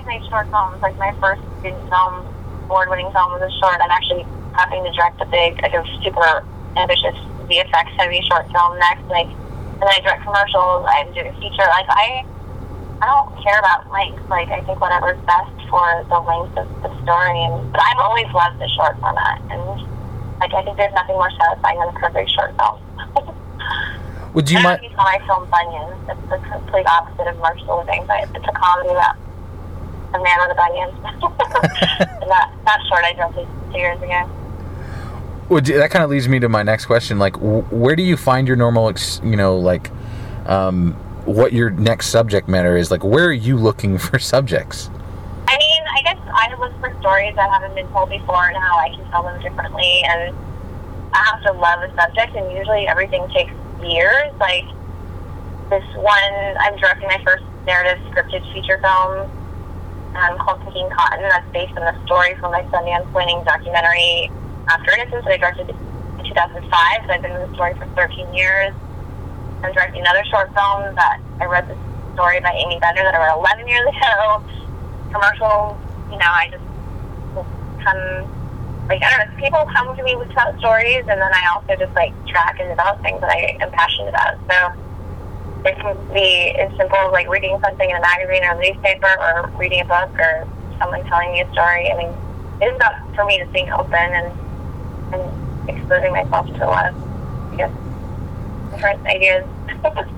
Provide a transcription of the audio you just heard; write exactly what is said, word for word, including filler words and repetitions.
always made short films. Like my first student film, award-winning film was a short. I'm actually having to direct a big, like a super ambitious V F X heavy short film next. Like, and then I direct commercials. I'm doing feature. Like I, I don't care about length. Like I think whatever's best for the length of the story. And but I've always loved the short format. And like I think there's nothing more satisfying than a perfect short film. Would you mind? I don't know if you saw my film Bunions. It's the complete opposite of Marshall Living, but it's a comedy about a man with a bunion. And that, that short I directed two years ago. Would you, that kind of leads me to my next question. Like, w- where do you find your normal, ex- you know, like, um, what your next subject matter is? Like, where are you looking for subjects? I mean, I guess I look for stories that haven't been told before and how I can tell them differently. And I have to love a subject, and usually everything takes years. Like this one, I'm directing my first narrative scripted feature film um, called Picking Cotton. That's based on the story from my Sundance-winning documentary After Innocence that I directed in two thousand five. So I've been in the story for thirteen years. I'm directing another short film that I read the story by Amy Bender that I wrote eleven years ago. Commercials, you know, I just come. Like, I don't know, people come to me with tell stories, and then I also just, like, track and develop things that I am passionate about. So it can be as simple as, like, reading something in a magazine or a newspaper or reading a book or someone telling me a story. I mean, it is about, for me, just being open and, and exposing myself to a lot of, I guess, different ideas.